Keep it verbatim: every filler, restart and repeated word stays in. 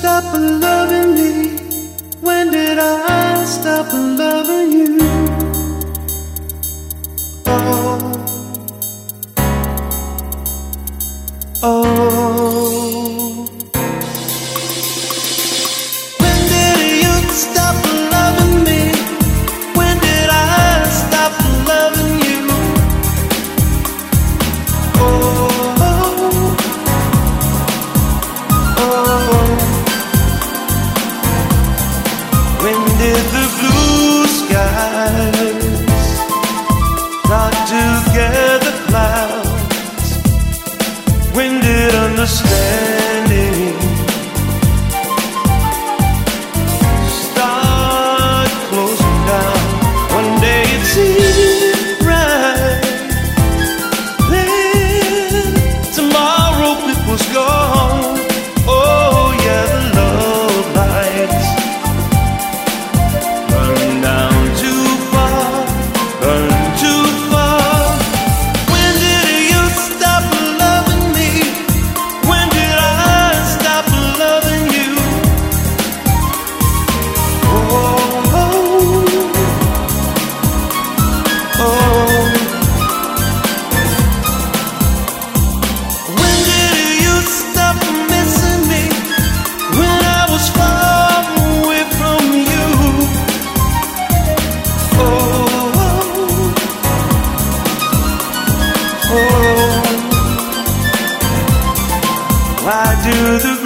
stop loving me? When did I stop loving you? Oh, oh. When did you stop loving me? When did I stop loving you? Oh, oh, oh. When did the blue skies start to gather clouds? When did understanding start closing down? One day it seemed right, then tomorrow it was gone. Oh yeah, the love lights burn down too far, burn too far. When did you stop loving me? When did I stop loving you? Oh, oh, oh. When did you stop missing me? When I was far away from you. Oh, oh, oh. Why do the